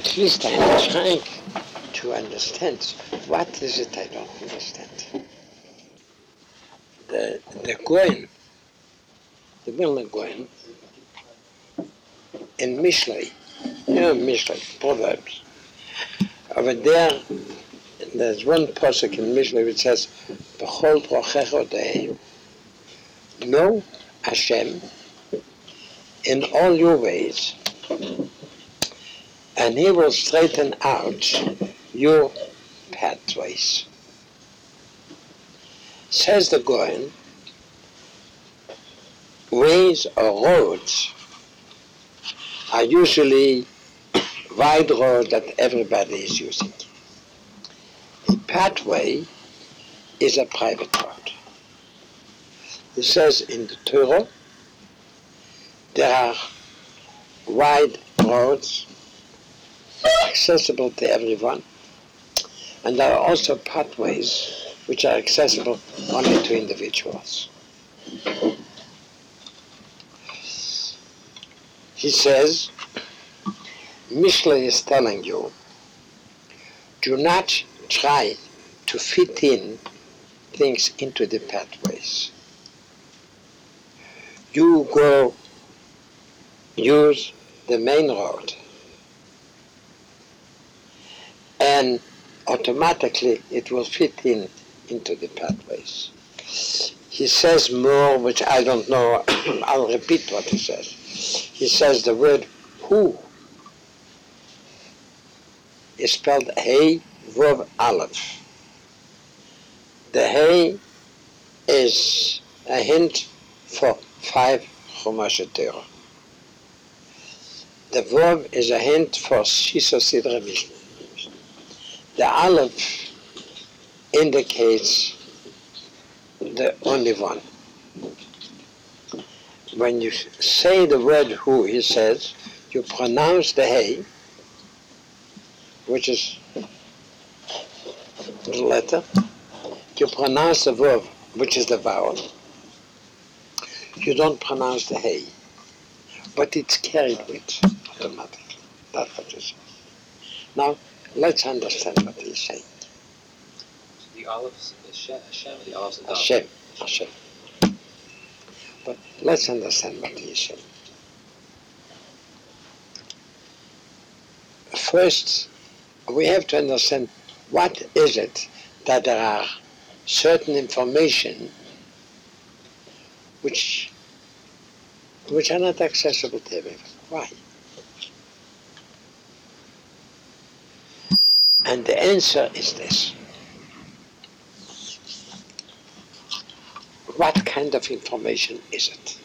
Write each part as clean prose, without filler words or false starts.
At least I'm trying to understand. What is it I don't understand? The Goyen, the Vilna Goyen, in Mishlei, Mishlei, Proverbs, over there, there's one pasuk in Mishlei which says, B'chol prochecho de'eyu, know Hashem in all your ways, and He will straighten out your pathways. Says the Goyen, ways or roads are usually wide roads that everybody is using. A pathway is a private road. It says in the Torah, there are wide roads accessible to everyone, and there are also pathways which are accessible only to individuals. He says, Mishlei is telling you, do not try to fit in things into the pathways. You go use the main road, and automatically it will fit in into the pathways. He says more, which I don't know. I'll repeat what he says. He says the word who is spelled Hey Vav Aleph. The Hey is a hint for 5 Chumash Torah. The Vav is a hint for Shisa Sidra Mishnah. The Aleph indicates the only one. When you say the word who, he says, you pronounce the Hey, which is the letter, you pronounce the Vav, which is the vowel. You don't pronounce the Hey, but it's carried with automatically. That's what he says. Now, let's understand what he's saying. The Aleph is Hashem, the Aleph is Hashem, Hashem. But let's understand what he's saying. First, we have to understand what is it that there are certain information which are not accessible to everyone. Why? And the answer is this. What kind of information is it?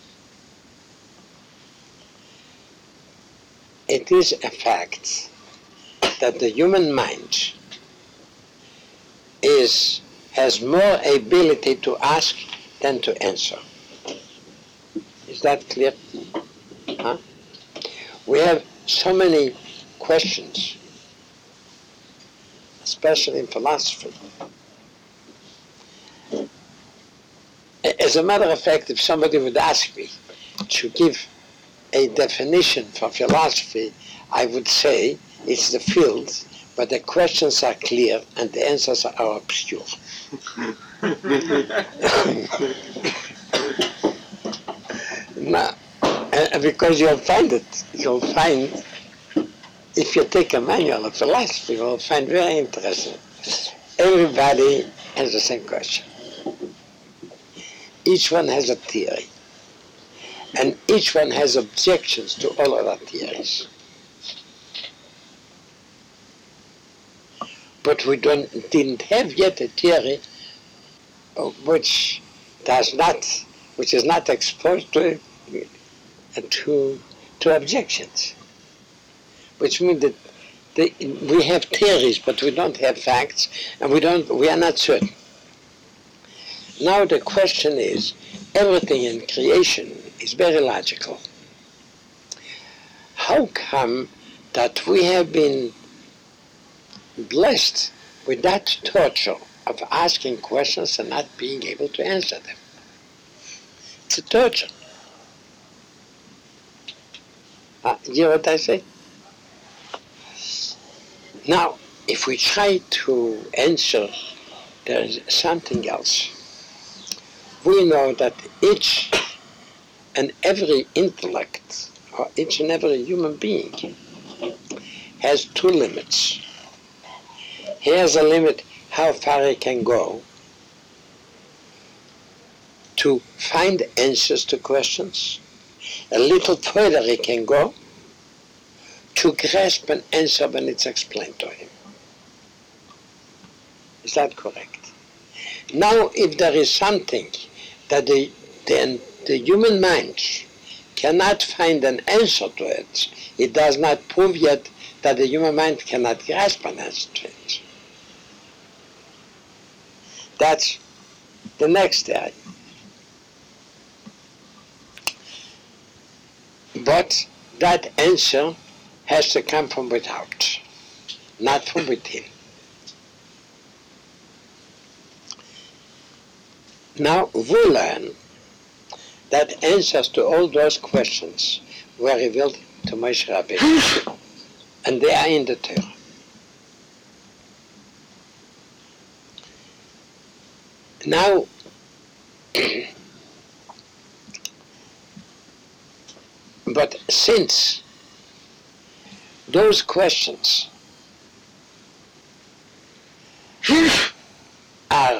It is a fact that the human mind has more ability to ask than to answer. Is that clear? Huh? We have so many questions, especially in philosophy. As a matter of fact, if somebody would ask me to give a definition for philosophy, I would say it's the field, but the questions are clear and the answers are obscure. Now, because you'll find, if you take a manual of philosophy, you'll find very interesting. Everybody has the same question. Each one has a theory, and each one has objections to all other theories. But we didn't have yet a theory which is not exposed to objections. Which means that we have theories, but we don't have facts, and we are not certain. Now the question is, everything in creation is very logical. How come that we have been blessed with that torture of asking questions and not being able to answer them? It's a torture. You hear what I say? Now, if we try to answer, there is something else. We know that each and every intellect, or each and every human being, has two limits. He has a limit how far he can go to find answers to questions. A little further he can go to grasp an answer when it's explained to him. Is that correct? Now, if there is something that the human mind cannot find an answer to it, it does not prove yet that the human mind cannot grasp an answer to it. That's the next area. But that answer has to come from without, not from within. Now we learn that answers to all those questions were revealed to Moshe Rabbeinu, and they are in the Torah. Now, but since those questions are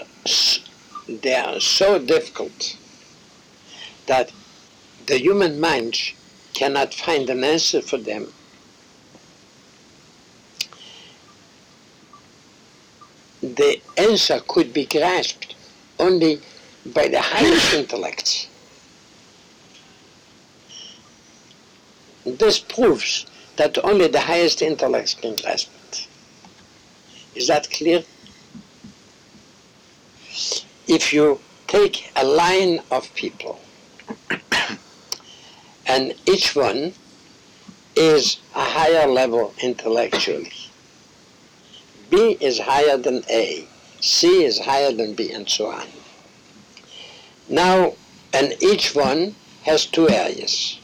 so difficult that the human mind cannot find an answer for them, the answer could be grasped only by the highest intellects. This proves that only the highest intellects can grasp it. Is that clear? If you take a line of people and each one is a higher level intellectually, B is higher than A, C is higher than B, and so on. Now, and each one has two areas.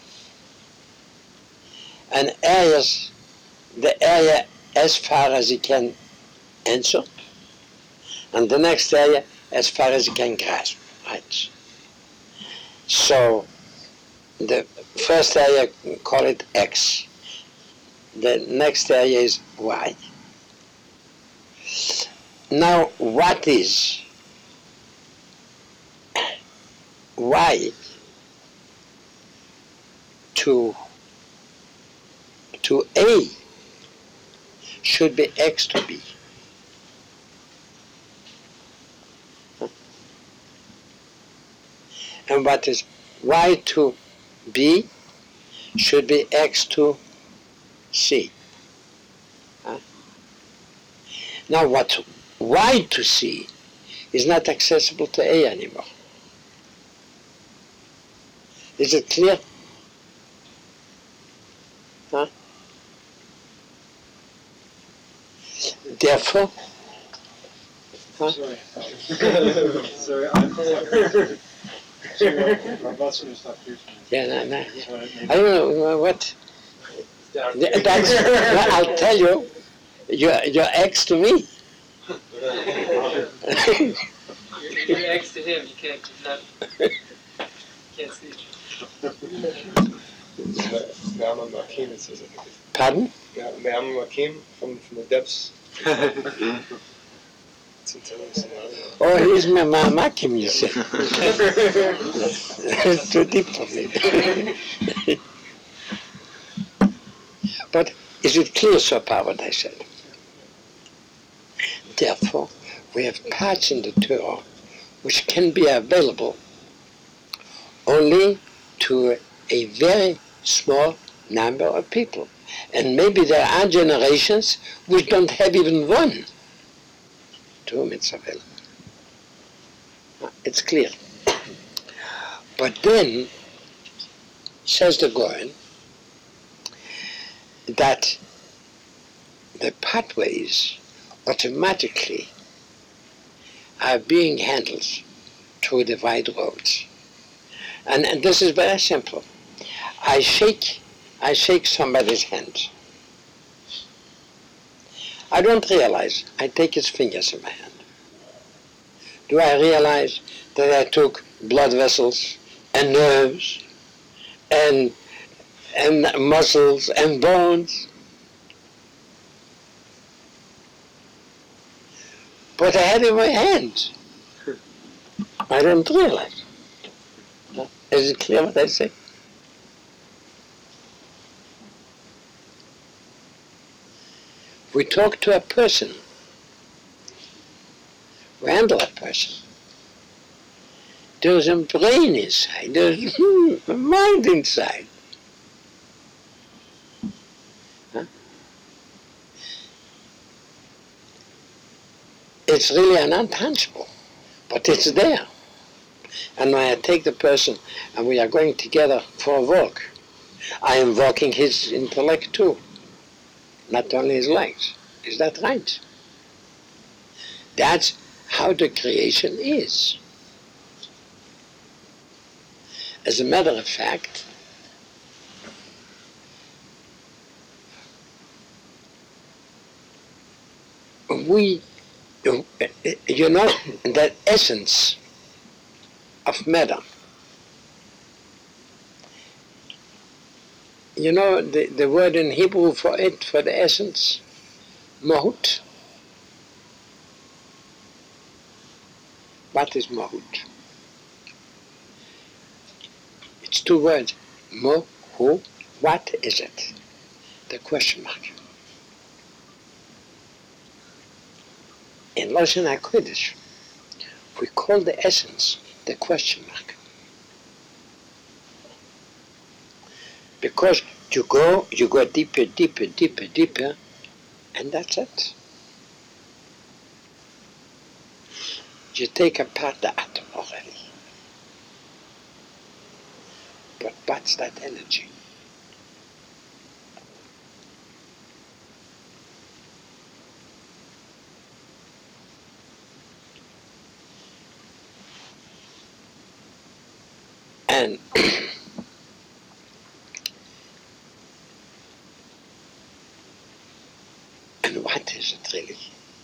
And areas, the area as far as he can answer, and the next area as far as he can grasp, right? So, the first area, call it X. The next area is Y. Now, what is Y to A should be X to B. And what is Y to B should be X to C. Now what Y to C is not accessible to A anymore. Is it clear? Huh? Therefore, huh? Sorry. Sorry, I'm my boss going to stop preaching. Yeah, no. I don't know what. That's, I'll tell you, you're X to me. You're X to him. You can't see. Me'am Makim, it says, I think. Pardon? Me'am Makim from the depths. It's interesting. Oh, he's my Makim, you say. It's too deep for me. But is it clear so far what I said? Therefore, we have parts in the Torah which can be available only to a very small number of people. And maybe there are generations which don't have even one to whom it's available. It's clear. But then, says the Goyen, that the pathways automatically are being handled through the wide roads. And this is very simple. I shake somebody's hand. I don't realize I take his fingers in my hand. Do I realize that I took blood vessels and nerves and muscles and bones? But I had in my hands. I don't realize. Is it clear what I say? We talk to a person. We handle a person. There's a brain inside. There's a mind inside. Huh? It's really an untouchable, but it's there. And when I take the person and we are going together for a walk, I am walking his intellect too, not only his legs. Is that right? That's how the creation is. As a matter of fact, that essence of matter. The word in Hebrew for it, for the essence, mahut. What is mahut? It's two words. Mo-hu, what is it? The question mark. In Lashon HaKodesh, we call the essence the question mark. Because you go deeper, deeper, deeper, deeper, and that's it. You take apart the atom already. But what's that energy? And what is it really?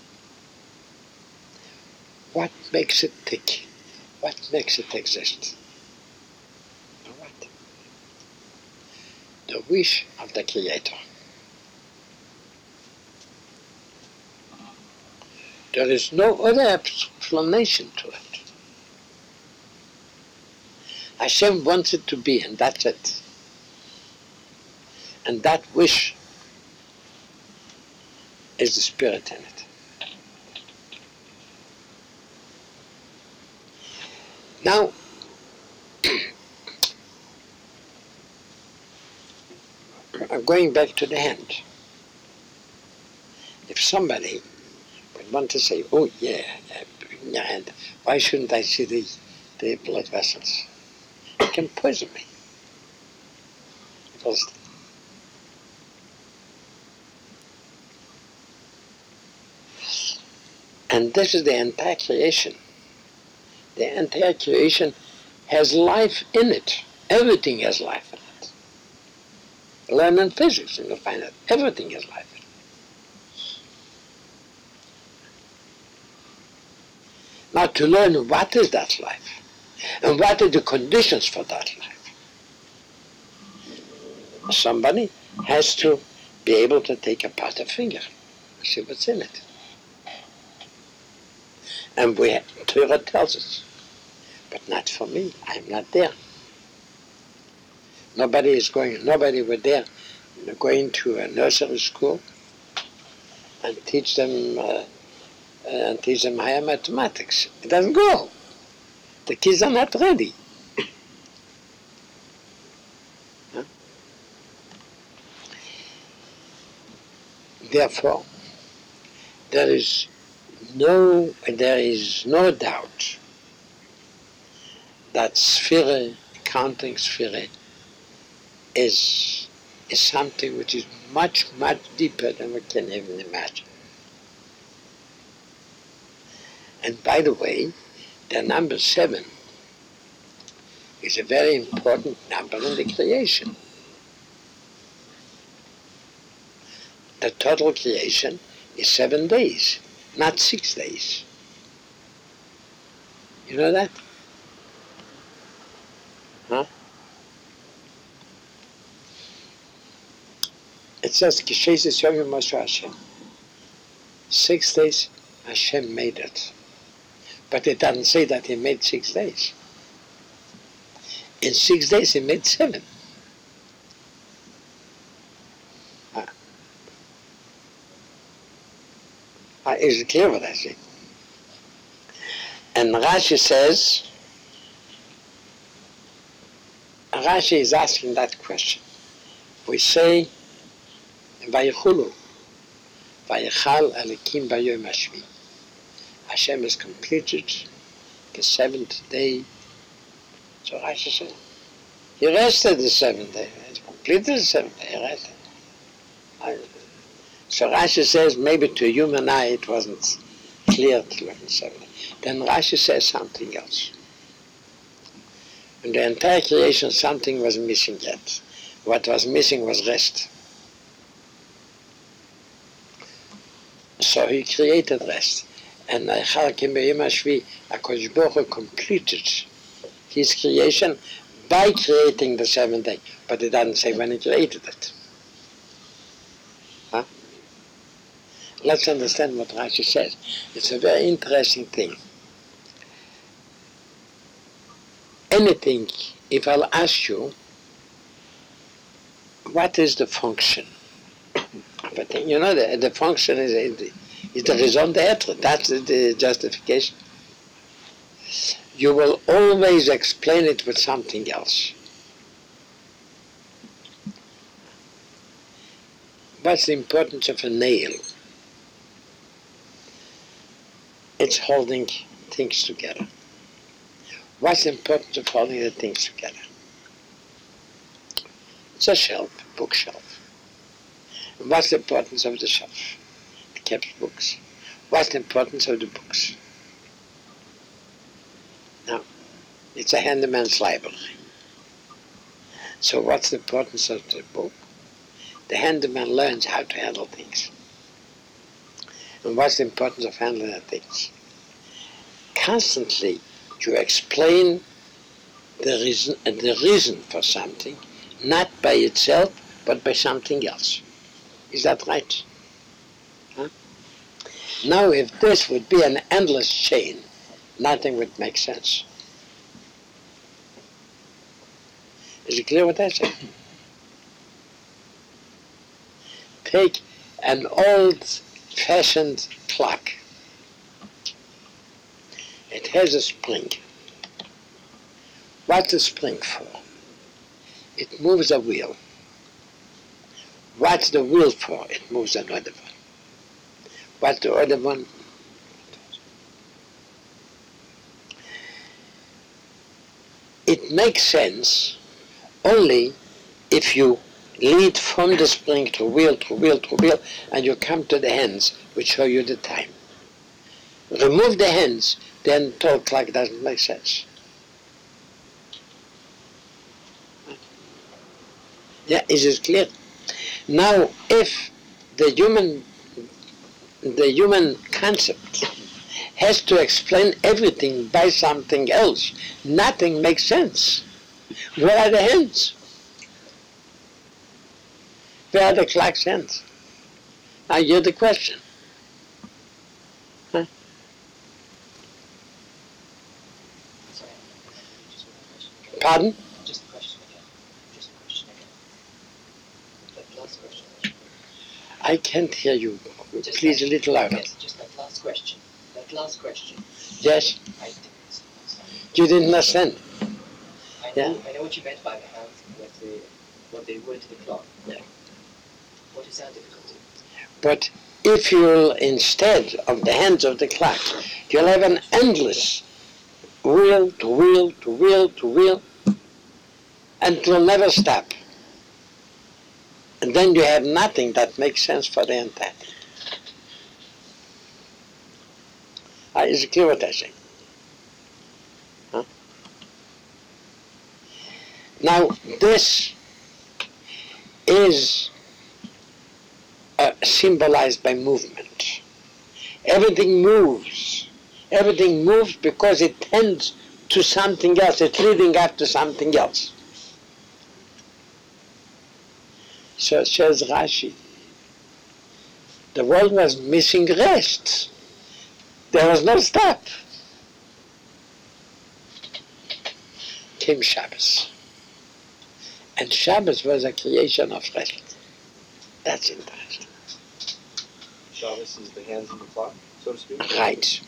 What makes it tick? What makes it exist? What? The wish of the Creator. There is no other explanation to it. Hashem wants it to be, and that's it. And that wish is the spirit in it. Now, I'm going back to the hand. If somebody would want to say, oh yeah, in your hand, why shouldn't I see the blood vessels? It can poison me. Because and this is the entire creation. The entire creation has life in it. Everything has life in it. Learn in physics and you'll find that everything has life in it. Now to learn what is that life and what are the conditions for that life, somebody has to be able to take apart a finger and see what's in it. And Torah tells us, but not for me. I'm not there. Nobody were there going to a nursery school and teach them higher mathematics. It doesn't go. The kids are not ready. Huh? Therefore, there is no doubt that sphere, counting sphere, is something which is much, much deeper than we can even imagine. And by the way, the number 7 is a very important number in the creation. The total creation is 7 days, not 6 days. You know that? Huh? It says, Kishesis Yomim Moshe Hashem. 6 days, Hashem made it. But it doesn't say that he made 6 days. In 6 days, he made 7. Is it clear what I say? And Rashi says, Rashi is asking that question. We say, Vayichulu, Vayichal Alikim Bayom Hashvi. Hashem has completed the 7th day. So Rashi says, he rested the 7th day. He completed the 7th day, he rested. So Rashi says, maybe to a human eye it wasn't clear to look at 7 days. Then Rashi says something else. In the entire creation, something was missing yet. What was missing was rest. So he created rest. And HaKadosh Baruch Hu completed his creation by creating the 7th day. But it doesn't say when he created it. Huh? Let's understand what Rashi says. It's a very interesting thing. Anything, if I'll ask you, what is the function? But you know, the function is the raison d'etre. That's the justification. You will always explain it with something else. What's the importance of a nail? It's holding things together. What's the importance of holding the things together? It's a shelf, bookshelf. And what's the importance of the shelf? It keeps books. What's the importance of the books? Now, it's a handyman's library. So what's the importance of the book? The handyman learns how to handle things. And what's the importance of handling things? Constantly you explain the reason for something, not by itself, but by something else. Is that right? Huh? Now, if this would be an endless chain, nothing would make sense. Is it clear what I say? Take an old-fashioned clock. It has a spring. What's the spring for? It moves a wheel. What's the wheel for? It moves another one. What's the other one? It makes sense only if you lead from the spring to wheel, to wheel, to wheel, and you come to the hands which show you the time. Remove the hands, then total clock doesn't make sense. Yeah, is it clear? Now, if the human concept has to explain everything by something else, nothing makes sense. Where are the hands? Where are the clock's hands? I hear the question. Huh? Pardon? Just a question again. That last question. I can't hear you. Just Please, a little louder. Yes, just that last question. That last question. Yes? I didn't understand. You didn't understand? I know what you meant by the hands, what they were to the clock. Yeah. What is our difficulty? But if you'll, instead of the hands of the clock, you'll have an endless wheel to wheel to wheel to wheel, and it will never stop. And then you have nothing that makes sense for the entire thing. Is it clear what I say? Huh? Now, this is symbolized by movement. Everything moves. Everything moves because it tends to something else. It's leading up to something else. So says Rashi, the world was missing rest. There was no stop. Came Shabbos. And Shabbos was a creation of rest. That's interesting. Shabbos is the hands on the clock, so to speak? Right.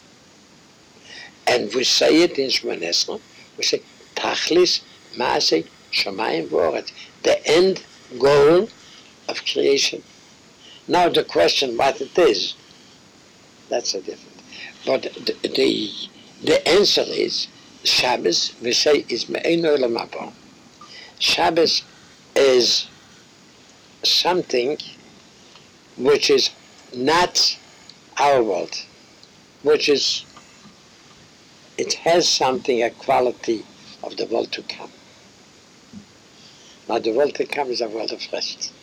And we say it in Shmoneh Esrei, we say, Tachlis Maaseh Shamayim V'Oretz, the end goal of creation. Now the question what it is, that's a different. But the answer is, Shabbos, we say, is Me'ein Olam Haba. Shabbos is something which is not our world, which is, it has something, a quality of the world to come. Now the world to come is a world of rest.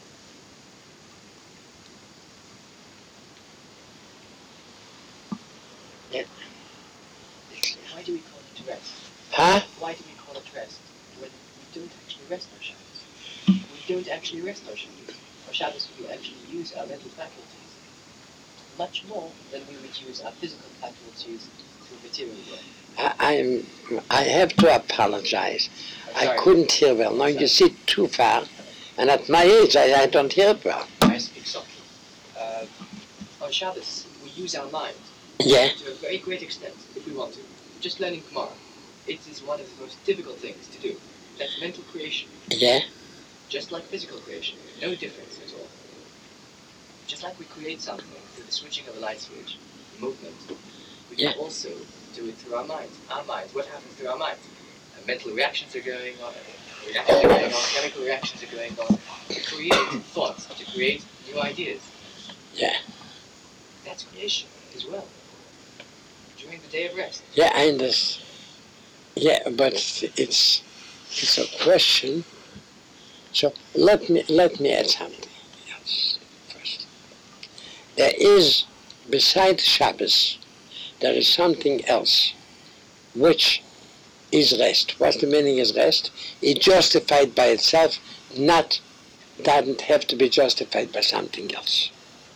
Yeah. Why do we call it rest? Huh? Why do we call it rest when we don't actually rest our Shabbos? We don't actually rest our Shabbos. Our Shabbos we actually use our mental faculties much more than we would use our physical faculties through material work. I have to apologize. I couldn't hear well. Now you sit too far, and at my age I don't hear well. I speak softly. On Shabbos, we use our mind Yeah. to a very great extent, if we want to. Just learning Gemara. It is one of the most difficult things to do. That's mental creation. Yeah. Just like physical creation. No difference at all. Just like we create something through the switching of a light switch, movement, we can also do it through our minds. Our minds, what happens through our minds? Mental reactions are going on, chemical reactions are going on, to create thoughts, to create new ideas. Yeah. That's creation as well. During the day of rest. Yeah, I understand. Yeah, but it's a question. So let me add something else first. There is, besides Shabbos, there is something else, which is rest. What's the meaning is rest? It's justified by itself, doesn't have to be justified by something else.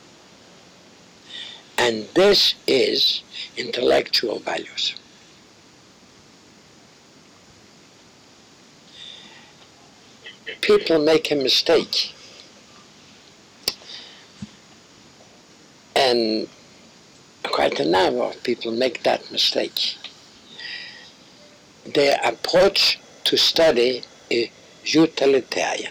And this is intellectual values. People make a mistake, and quite a number of people make that mistake. Their approach to study is utilitarian.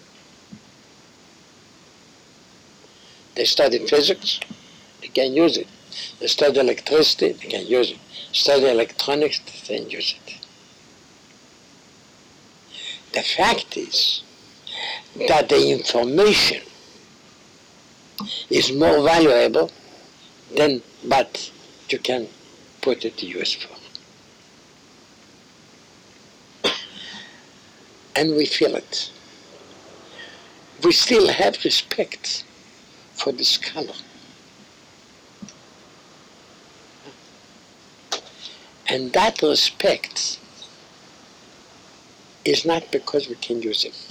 They study physics, they can use it. They study electricity, they can use it. Study electronics, they can use it. The fact is that the information is more valuable than what you can put it to use for. And we feel it. We still have respect for the scholar. And that respect is not because we can use it.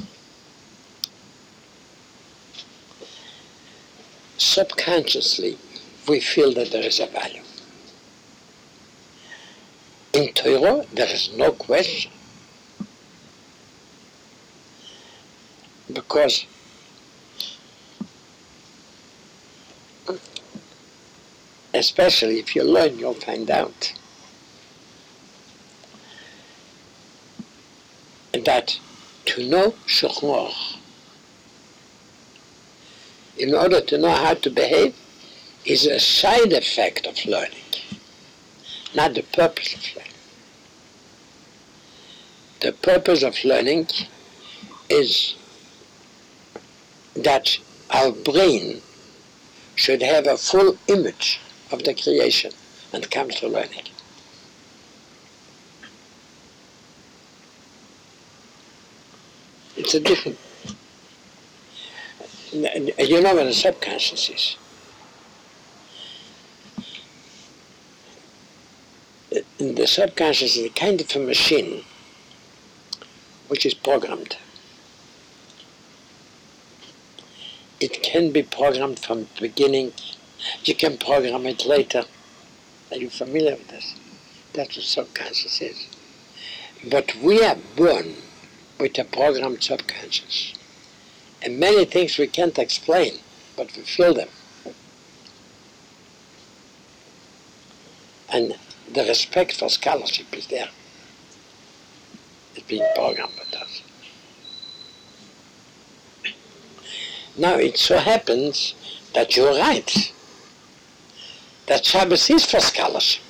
Subconsciously, we feel that there is a value. In Torah, there is no question. Because especially if you learn, you'll find out that to know Shulchan Aruch, in order to know how to behave, is a side effect of learning, not the purpose of learning. The purpose of learning is that our brain should have a full image of the creation and comes to learning. It's a different, you know what the subconscious is. The subconscious is a kind of a machine which is programmed. It can be programmed from the beginning. You can program it later. Are you familiar with this? That's what subconscious is. But we are born with a programmed subconscious. And many things we can't explain, but we feel them. And the respect for scholarship is there. It's being programmed with us. Now it so happens that you're right, that Shabbos is for scholarship.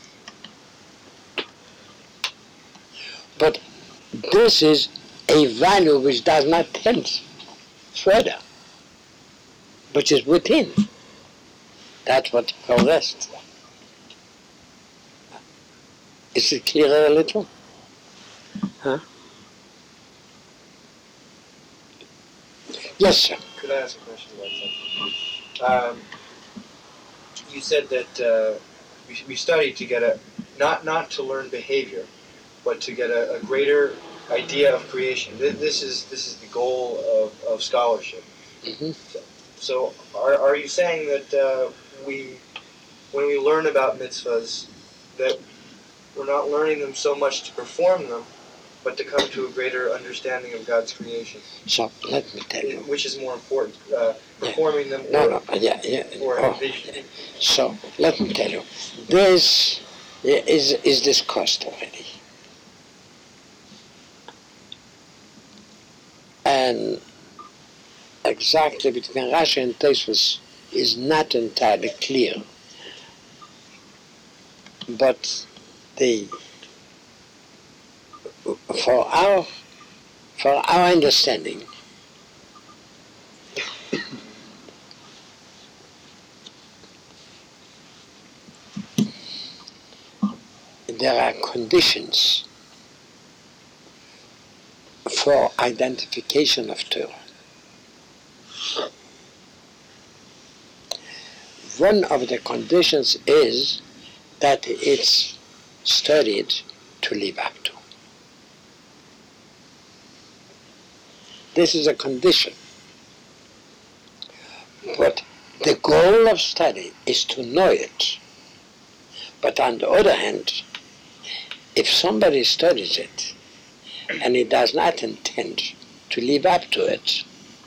But this is a value which does not tend further, which is within. That's what you call rest. Is it clearer a little? Huh? Yes, sir. Could I ask a question about something? You said that we study to get a not to learn behavior, but to get a greater idea of creation. This is the goal of scholarship. Mm-hmm. So are you saying that when we learn about mitzvahs, that we're not learning them so much to perform them, but to come to a greater understanding of God's creation? So let me tell you. Which is more important, performing them No, or yeah. envisioning? So let me tell you, this is discussed already. And exactly between Rashi and Tosfos is not entirely clear. But for our understanding, there are conditions for identification of Torah. One of the conditions is that it's studied to live up to. This is a condition. But the goal of study is to know it. But on the other hand, if somebody studies it and he does not intend to live up to it,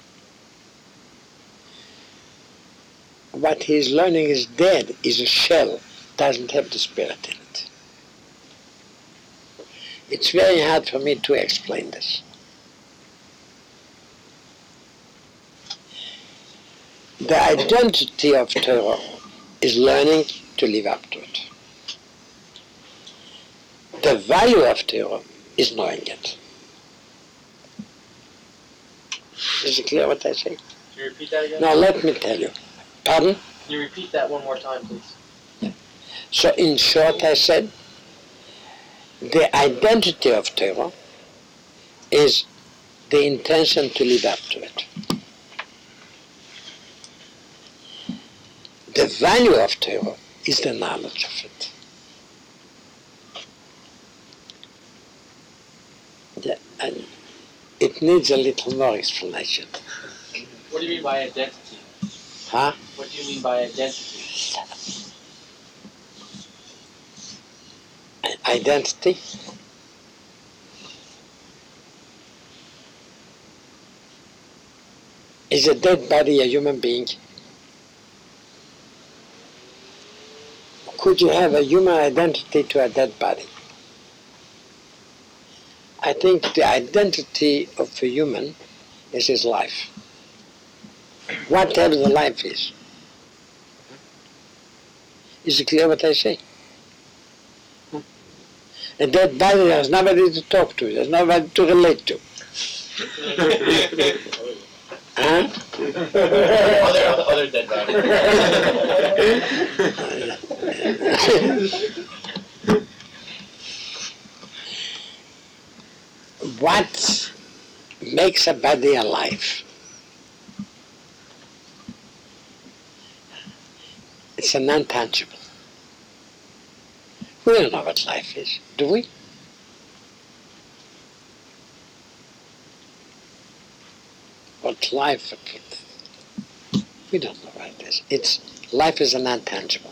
what he's learning is dead, is a shell, doesn't have the spirit in it. It's very hard for me to explain this. The identity of Torah is learning to live up to it. The value of Torah is knowing it. Is it clear what I say? Can you repeat that again? Now let me tell you. Pardon? Can you repeat that one more time, please? So in short, I said, the identity of Torah is the intention to live up to it. The value of Torah is the knowledge of it. And it needs a little more explanation. What do you mean by identity? Huh? What do you mean by identity? Identity? Is a dead body a human being? Could you have a human identity to a dead body? I think the identity of a human is his life. Whatever the life is. Is it clear what I say? A dead body, there's nobody to talk to, there's nobody to relate to. Huh? Other dead body. What makes a body alive? It's a non-tangible, We don't know what life is, do we? What life, we don't know what it is. Life is an intangible.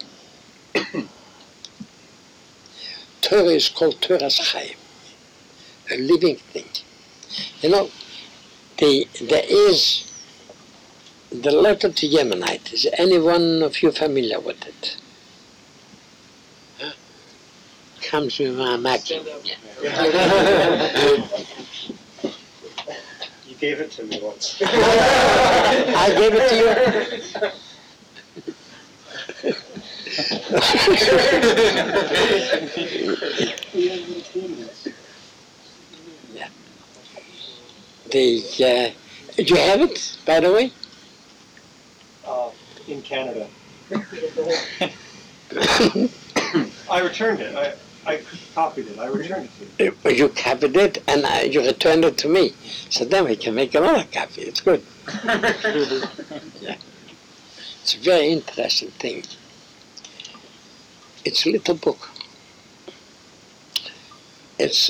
Torah is called Torah's Chaim, a living thing. You know, there is the letter to Yemenite. Is any one of you familiar with it? Huh? Comes with my Mac. You gave it to me once. I gave it to you. Yeah. Do you have it, by the way? In Canada. I returned it. I copied it. I returned it to you. You copied it and you returned it to me. So then we can make another copy. It's good. Yeah. It's a very interesting thing. It's a little book. It's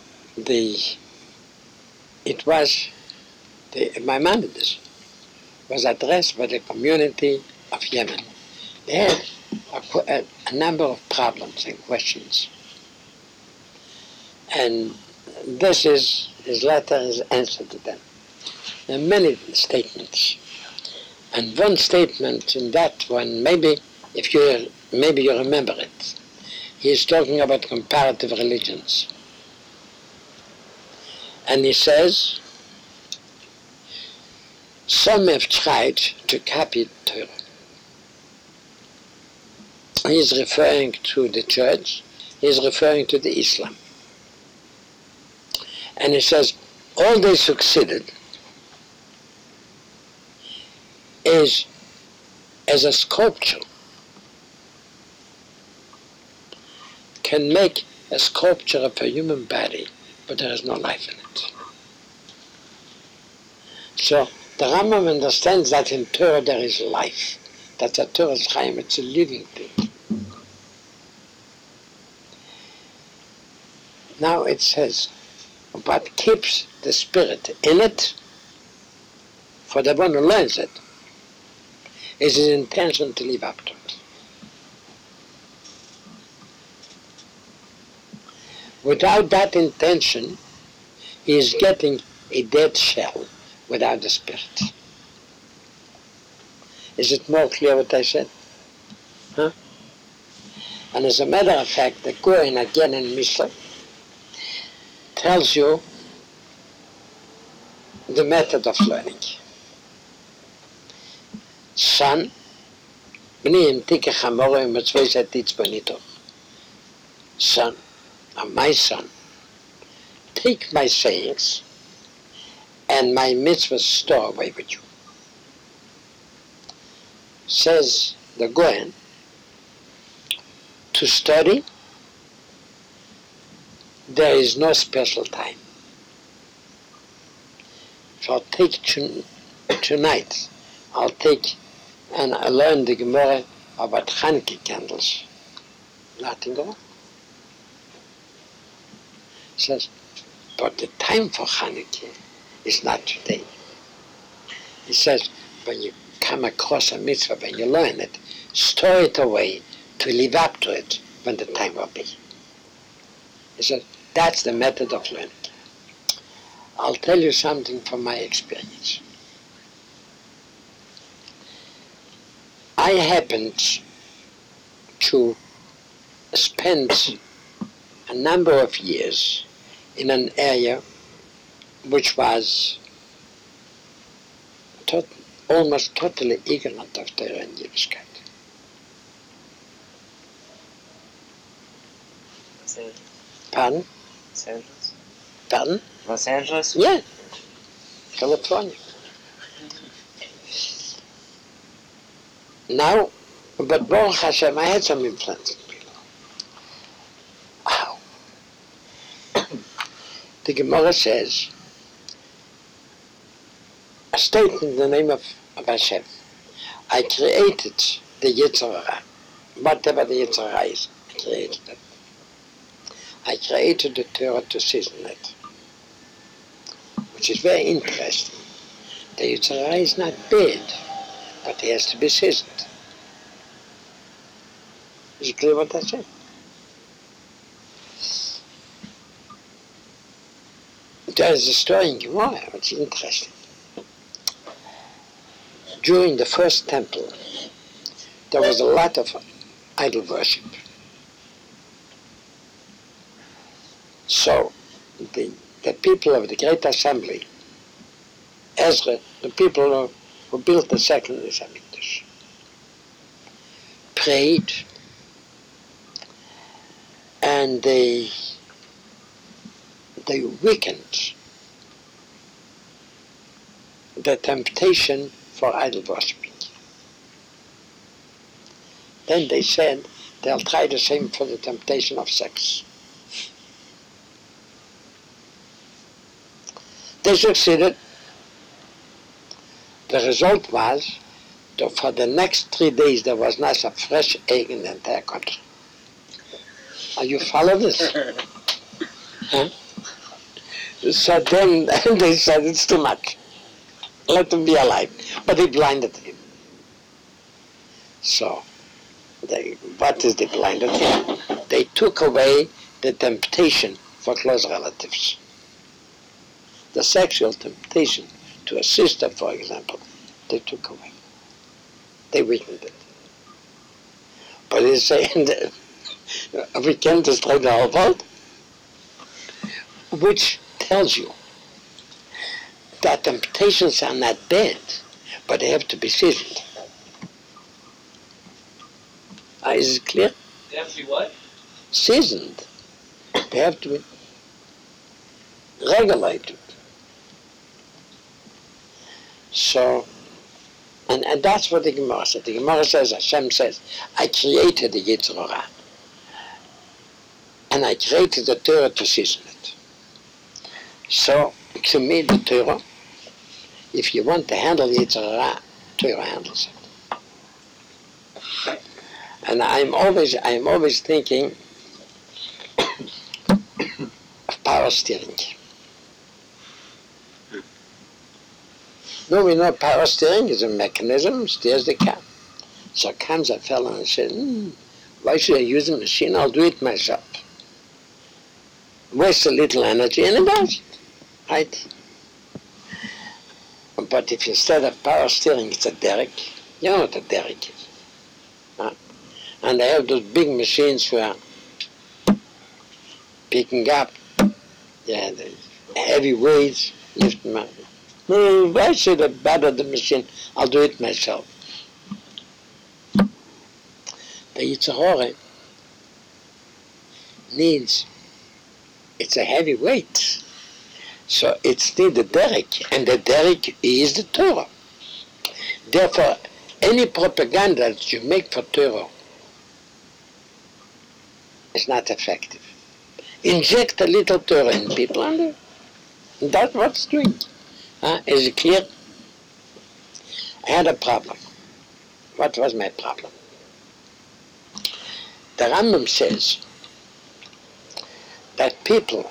Maimonides was addressed by the community of Yemen. They had a number of problems and questions. And his letter is answer to them. There are many statements. And one statement in that one, maybe you remember it. He is talking about comparative religions. And he says, some have tried to copy Torah. He is referring to the church, he is referring to the Islam. And he says, all they succeeded is as a sculpture can make a sculpture of a human body, but there is no life in it. So the Rambam understands that in Torah there is life. That's a Torah's Chaim, it's a living thing. Now it says, what keeps the spirit in it, for the one who learns it, is his intention to live up to it. Without that intention, he is getting a dead shell without the spirit. Is it more clear what I said? Huh? And as a matter of fact, the Kohen again in Mishnah tells you the method of learning. Son, son, my son, take my sayings and my mitzvahs store away with you. Says the Goyen, to study, there is no special time. So I'll take tonight, I'll take and I learn the Gemara about Hanukkah candles. Nothing wrong. Says, but the time for Hanukkah is not today. He says, when you come across a mitzvah, when you learn it, store it away to live up to it when the time will be. He says, that's the method of learning. I'll tell you something from my experience. I happened to spend a number of years in an area which was almost totally ignorant of Torah and Yiddishkeit. Los Angeles. Pardon? Los Angeles. Pardon? Los Angeles? Yeah, California. Now, but Baruch Hashem, I had some influence in people. How? The Gemara says, a statement in the name of Hashem. I created the Yetzer Hara, whatever the Yetzer Hara is, I created it. I created the Torah to season it, which is very interesting. The Yetzer Hara is not bad, but it has to be seasoned. Is it clear what I said? There is a story in Gemara which is interesting. During the first temple, there was a lot of idol worship. So, the people of the Great Assembly, Ezra, the people who built the second Beis Hamikdash, prayed, and they weakened the temptation for idol worshipping. Then they said they'll try the same for the temptation of sex. They succeeded. The result was that for the next 3 days there was not a fresh egg in the entire country. Are you follow this? Huh? So then they said it's too much. Let him be alive. But they blinded him. So, what is they blinded him? They took away the temptation for close relatives. The sexual temptation to a sister, for example, they took away. They weakened it. But they say we can destroy the whole world, which tells you that temptations are not bad, but they have to be seasoned. Is it clear? They have to be what? Seasoned. They have to be regulated. So, and that's what the Gemara said. The Gemara says, Hashem says, I created the Yetzer Hara, and I created the Torah to season it. So, to me, the Torah, if you want to handle Yetzer Hara, Torah handles it. And I'm always thinking of power steering. No, we know power steering is a mechanism, steers the car. So comes a fellow and says, why should I use a machine? I'll do it myself. Waste a little energy, and it does. Right? But if instead of power steering, it's a derrick, you know what a derrick is. Huh? And they have those big machines who are picking up the heavy weights, lift them up. No, why should I bother the machine? I'll do it myself. The Yetzer Hara needs, it's a heavy weight. So it's needs a derrick, and the derrick is the Torah. Therefore, any propaganda that you make for Torah is not effective. Inject a little Torah in people, and that's what it's doing. Is it clear? I had a problem. What was my problem? The Rambam says that people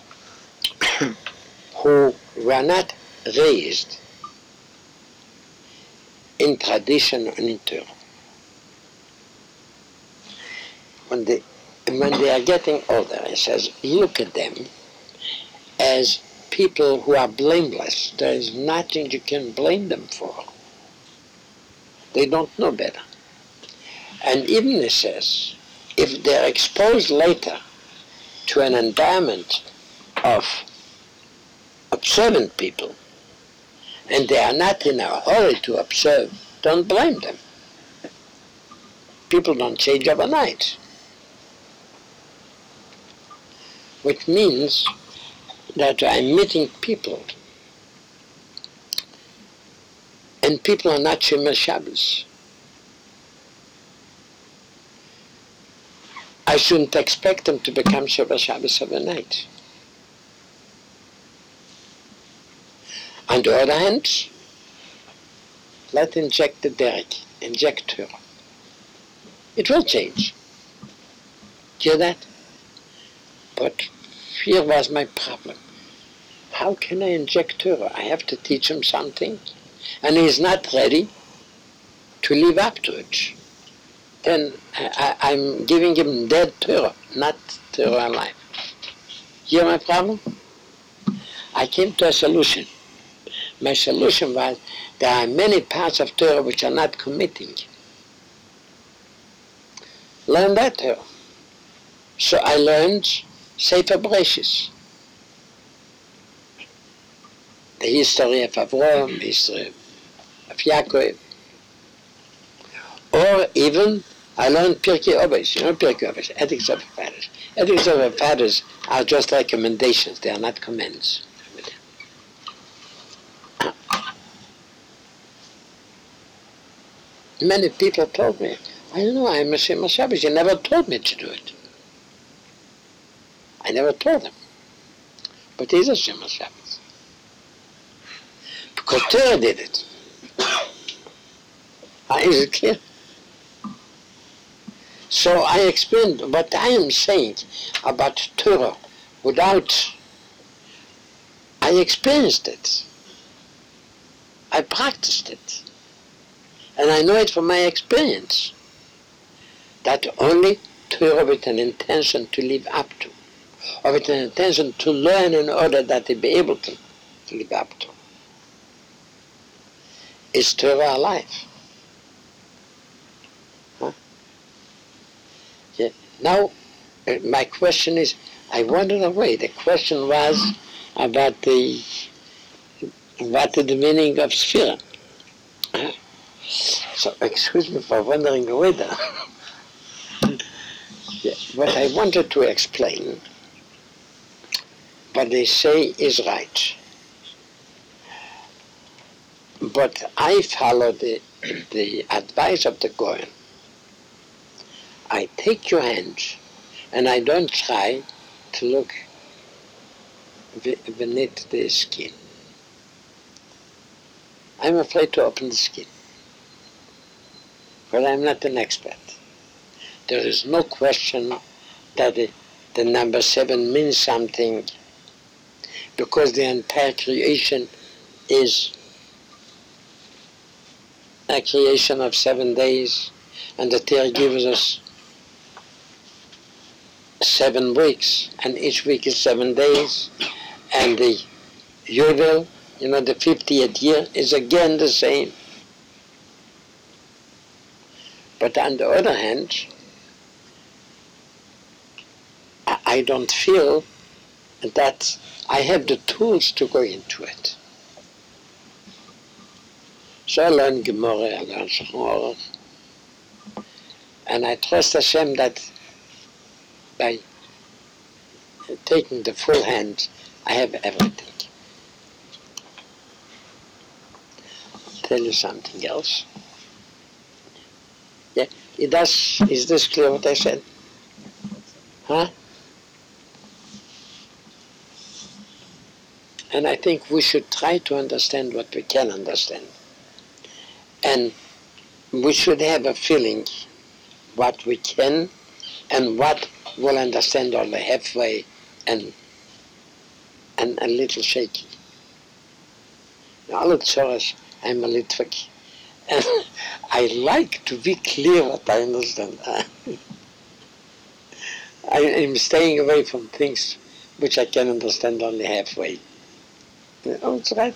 who were not raised in tradition and in Torah, when they are getting older, he says, look at them as people who are blameless. There is nothing you can blame them for. They don't know better. And even he says, if they're exposed later to an environment of observant people, and they are not in a hurry to observe, don't blame them. People don't change overnight. Which means that I'm meeting people, and people are not Shomer Shabbos. I shouldn't expect them to become Shomer Shabbos overnight. On the other hand, let's inject the derrick, inject Torah. It will change. Hear that? But here was my problem. How can I inject Torah? I have to teach him something, and he's not ready to live up to it. Then I'm giving him dead Torah, not Torah alive. Hear my problem? I came to a solution. My solution was there are many parts of Torah which are not committing. Learn that Torah. So I learned Sefer Bereshis. The history of Avraham, the history of Yaakov. Or even I learned Pirkei Avos. You know Pirkei Avos, Ethics of the Fathers. Ethics of the Fathers are just recommendations, they are not commands. Many people told me, I don't know, I'm a Shema Shabbos. You never told me to do it. I never told them. But he's a Shema Shabbos. Because Torah did it. Is it clear? So I explained what I am saying about Torah without, I experienced it. I practiced it. And I know it from my experience. That only Torah with an intention to live up to, or with an intention to learn in order that they be able to live up to, is Torah alive. Huh? Yeah. Now, my question is, I wandered away. The question was about what is the meaning of Sphira. Huh? So, excuse me for wandering away there. Yeah, what I wanted to explain, what they say is right. But I follow the advice of the Goyen. I take your hands and I don't try to look beneath the skin. I'm afraid to open the skin. But I'm not an expert. There is no question that the number 7 means something, because the entire creation is a creation of 7 days, and the Torah gives us 7 weeks, and each week is 7 days, and the Yovel, the 50th year, is again the same. But on the other hand, I don't feel that I have the tools to go into it. So I learn Gemara, I learn Shemor, and I trust Hashem that by taking the full hand, I have everything. I'll tell you something else. Yeah, is this clear what I said? Huh? And I think we should try to understand what we can understand. And we should have a feeling what we can and what we'll understand only halfway and a little shaky. All of Tzoros, I'm a Litvak. And I like to be clear what I understand. I'm staying away from things which I can understand only halfway. Oh, it's right.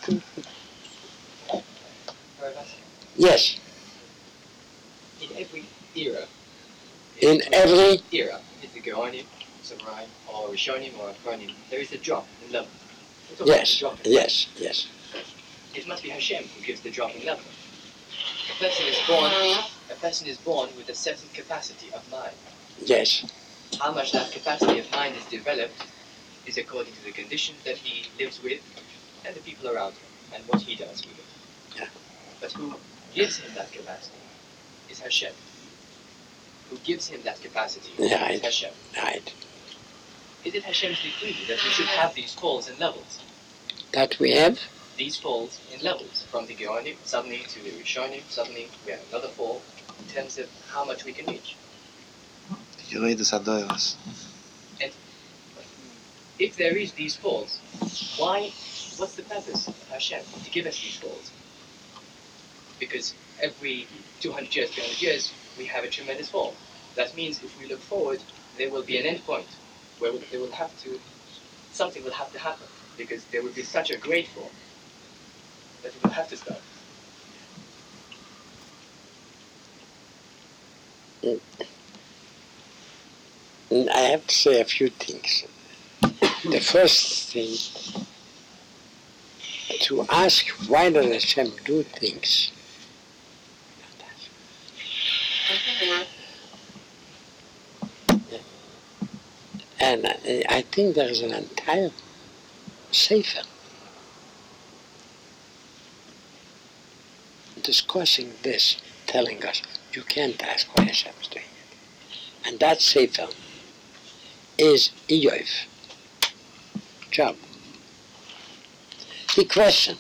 Yes. In every era. In every era, it's the Geonim, Samurai, or Rishonim, or Achronim, there is a drop in level. Yes, drop yes. It must be Hashem who gives the drop in level. A person is born with a certain capacity of mind. Yes. How much that capacity of mind is developed is according to the conditions that he lives with and the people around him and what he does with it. Yeah. But who gives him that capacity is Hashem. Who gives him that capacity is Hashem. Right. Is it Hashem's decree that we should have these falls and levels? That we have? These falls in levels, from the Geonim, suddenly to the Rishonim, suddenly we have another fall, in terms of how much we can reach. Yoredus Adoros. if there is these faults, what's the purpose of Hashem to give us these faults? Because every 200 years, 300 years, we have a tremendous fall. That means if we look forward, there will be an end point where something will have to happen, because there will be such a great fall that it will have to stop. I have to say a few things. The first thing, to ask why does Hashem do things? And I think there is an entire sefer discussing this, telling us you can't ask why Hashem is doing it. And that sefer is Iyov job. The question,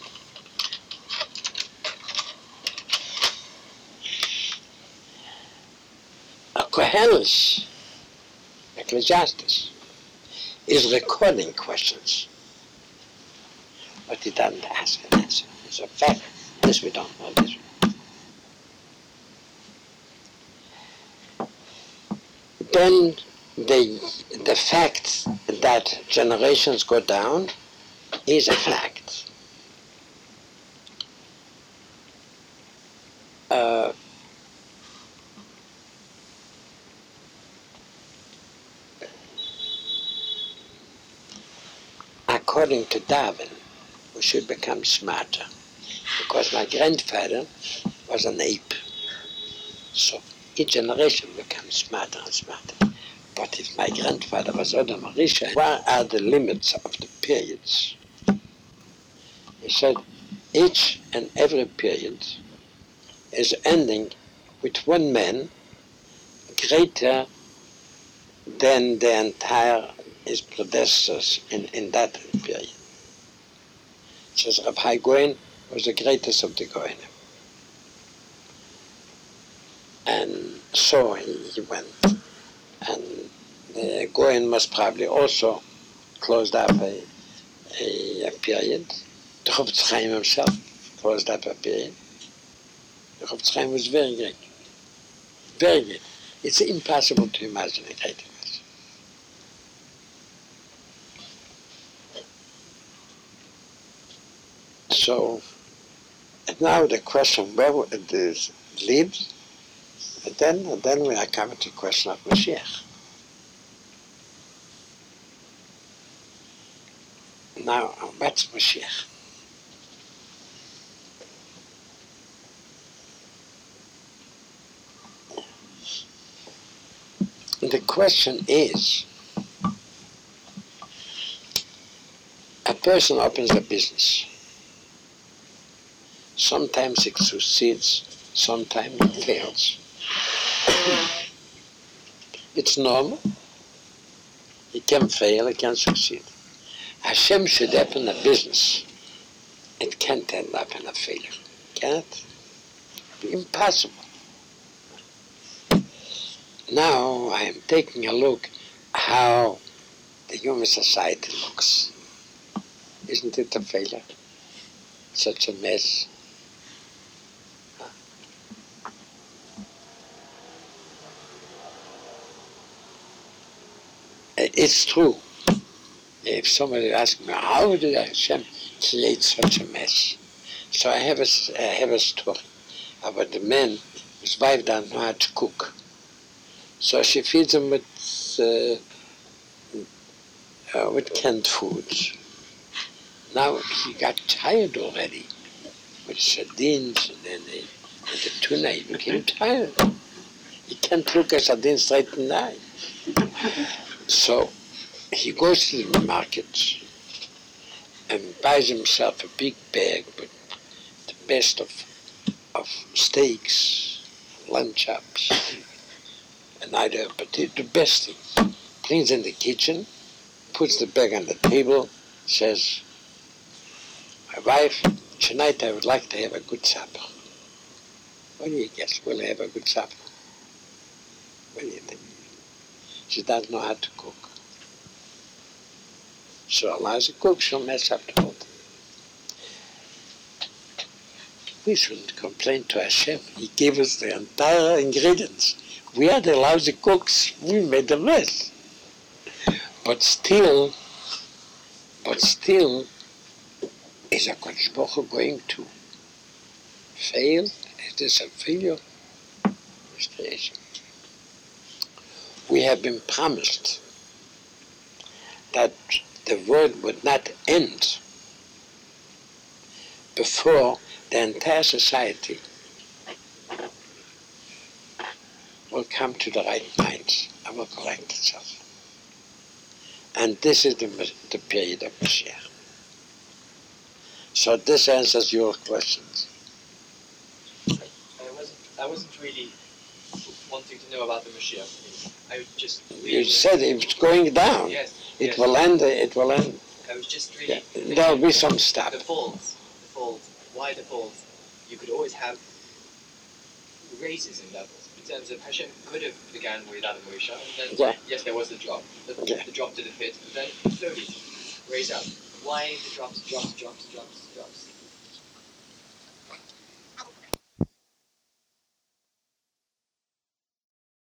a Koheles, Ecclesiastes, is recording questions, but he doesn't ask an answer. It's a fact. This we don't know. This. Then the fact that generations go down is a fact. According to Darwin, we should become smarter, because my grandfather was an ape. So each generation becomes smarter and smarter. But if my grandfather was Adam Arisha, where are the limits of the periods? He said each and every period is ending with one man greater than the entire his predecessors in that period. Says Rav Hai Goyen was the greatest of the Goyenim. And so he went. And the Goyen must probably also closed up a period. The Chofetz Chaim himself closed up a period. The Chofetz Chaim was very great. Very great. It's impossible to imagine a greater person. So, and now the question where it leads, and then we are coming to the question of Mashiach. Now, what's Mashiach? The question is, a person opens a business. Sometimes it succeeds, sometimes it fails. It's normal. It can fail, it can succeed. Hashem should open a business. It can't end up in a failure. Can it? Impossible. Now I am taking a look how the human society looks. Isn't it a failure? Such a mess. It's true. If somebody asks me, how did Hashem create such a mess? So I have a story about the man whose wife doesn't know how to cook. So she feeds him with canned foods. Now he got tired already with sardines and then the tuna. He became tired. He can't look at sardines straight in the eye. So he goes to the market and buys himself a big bag with the best of steaks, lamb chops, and either the best things. Brings in the kitchen, puts the bag on the table, says, my wife, tonight I would like to have a good supper. What do you guess? Will I have a good supper? What do you think? She doesn't know how to cook. So Allah is a cook, she'll mess up the whole thing. We shouldn't complain to Hashem. He gave us the entire ingredients. We are the lousy cooks. We made the mess. But still, is a Kodesh Baruch Hu going to fail? It is a failure. We have been promised that the world would not end before the entire society will come to the right minds and will correct itself. And this is the period of Mashiach. So this answers your questions. I wasn't really wanting to know about the Mashiach. I was just You said it's going down. Yes. It will end. It will end. I was just really. Yeah. There'll be some stuff. The folds. Why the folds? You could always have raises in levels. In terms of Hashem could have began with Adam and Rishon, and then yes, there was the drop. The drop to the pit, and then slowly raise up. Why the drops?